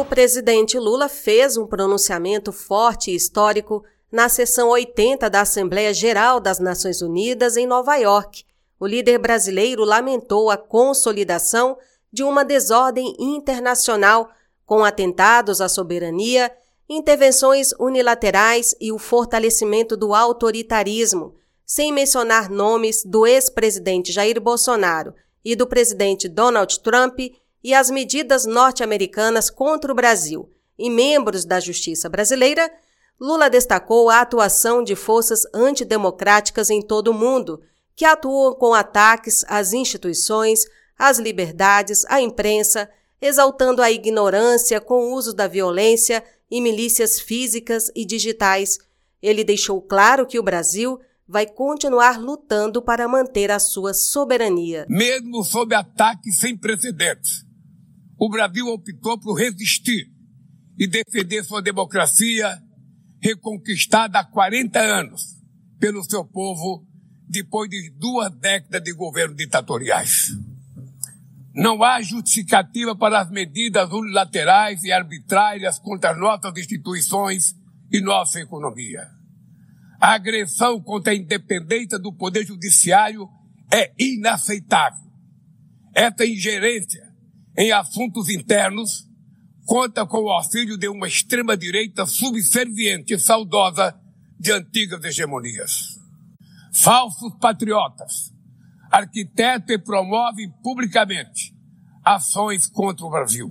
O presidente Lula fez um pronunciamento forte e histórico na sessão 80 da Assembleia Geral das Nações Unidas em Nova York. O líder brasileiro lamentou a consolidação de uma desordem internacional com atentados à soberania, intervenções unilaterais e o fortalecimento do autoritarismo, sem mencionar nomes do ex-presidente Jair Bolsonaro e do presidente Donald Trump e as medidas norte-americanas contra o Brasil e membros da justiça brasileira. Lula destacou a atuação de forças antidemocráticas em todo o mundo, que atuam com ataques às instituições, às liberdades, à imprensa, exaltando a ignorância com o uso da violência e milícias físicas e digitais. Ele deixou claro que o Brasil vai continuar lutando para manter a sua soberania. Mesmo sob ataques sem precedentes, o Brasil optou por resistir e defender sua democracia reconquistada há 40 anos pelo seu povo depois de 2 décadas de governos ditatoriais. Não há justificativa para as medidas unilaterais e arbitrárias contra as nossas instituições e nossa economia. A agressão contra a independência do Poder Judiciário é inaceitável. Essa ingerência em assuntos internos conta com o auxílio de uma extrema-direita subserviente e saudosa de antigas hegemonias. Falsos patriotas arquitetam e promovem publicamente ações contra o Brasil.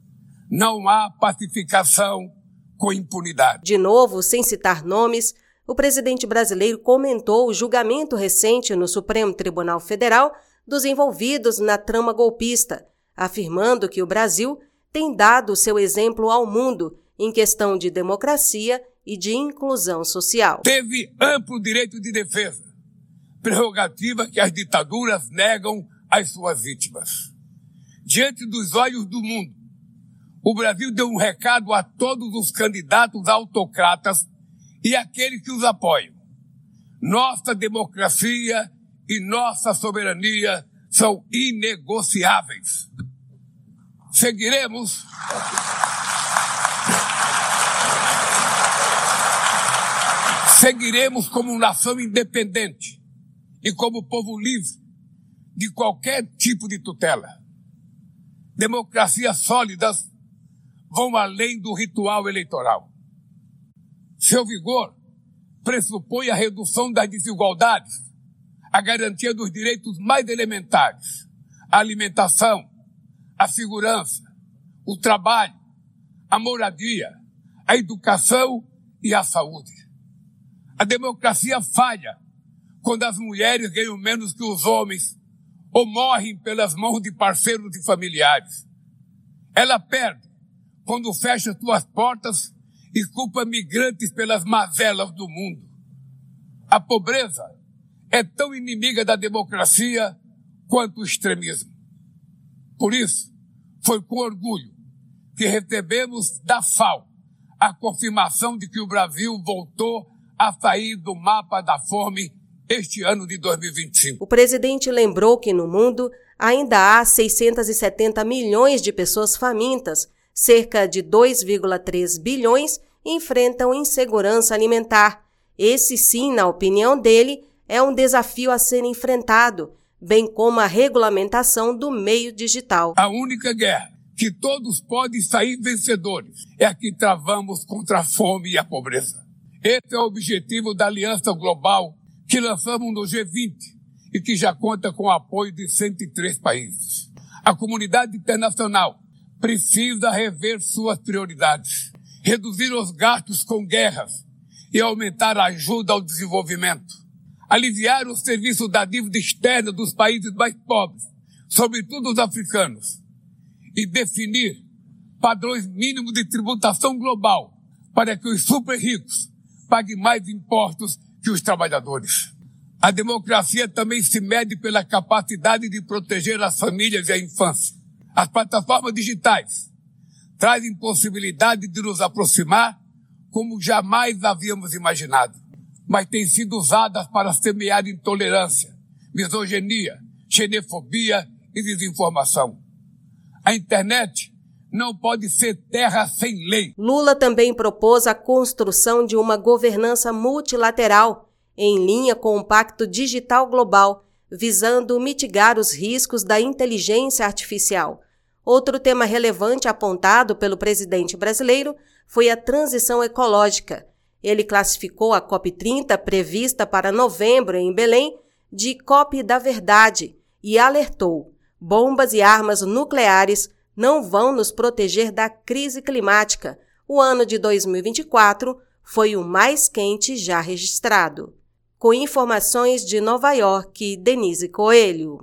Não há pacificação com impunidade. De novo, sem citar nomes, o presidente brasileiro comentou o julgamento recente no Supremo Tribunal Federal dos envolvidos na trama golpista, afirmando que o Brasil tem dado seu exemplo ao mundo em questão de democracia e de inclusão social. Teve amplo direito de defesa, prerrogativa que as ditaduras negam às suas vítimas. Diante dos olhos do mundo, o Brasil deu um recado a todos os candidatos autocratas e aqueles que os apoiam. Nossa democracia e nossa soberania são inegociáveis. Seguiremos como nação independente e como povo livre de qualquer tipo de tutela. Democracias sólidas vão além do ritual eleitoral. Seu vigor pressupõe a redução das desigualdades, a garantia dos direitos mais elementares, a alimentação, a segurança, o trabalho, a moradia, a educação e a saúde. A democracia falha quando as mulheres ganham menos que os homens ou morrem pelas mãos de parceiros e familiares. Ela perde quando fecha suas portas e culpa migrantes pelas mazelas do mundo. A pobreza é tão inimiga da democracia quanto o extremismo. Por isso, foi com orgulho que recebemos da FAO a confirmação de que o Brasil voltou a sair do mapa da fome este ano de 2025. O presidente lembrou que no mundo ainda há 670 milhões de pessoas famintas, cerca de 2,3 bilhões enfrentam insegurança alimentar. Esse sim, na opinião dele, é um desafio a ser enfrentado, bem como a regulamentação do meio digital. A única guerra que todos podem sair vencedores é a que travamos contra a fome e a pobreza. Esse é o objetivo da Aliança Global que lançamos no G20 e que já conta com o apoio de 103 países. A comunidade internacional precisa rever suas prioridades, reduzir os gastos com guerras e aumentar a ajuda ao desenvolvimento, aliviar o serviço da dívida externa dos países mais pobres, sobretudo os africanos, e definir padrões mínimos de tributação global para que os super ricos paguem mais impostos que os trabalhadores. A democracia também se mede pela capacidade de proteger as famílias e a infância. As plataformas digitais trazem possibilidade de nos aproximar como jamais havíamos imaginado, mas têm sido usadas para semear intolerância, misoginia, xenofobia e desinformação. A internet não pode ser terra sem lei. Lula também propôs a construção de uma governança multilateral, em linha com o Pacto Digital Global, visando mitigar os riscos da inteligência artificial. Outro tema relevante apontado pelo presidente brasileiro foi a transição ecológica. Ele classificou a COP30, prevista para novembro em Belém, de COP da Verdade e alertou: bombas e armas nucleares não vão nos proteger da crise climática. O ano de 2024 foi o mais quente já registrado. Com informações de Nova York, Denise Coelho.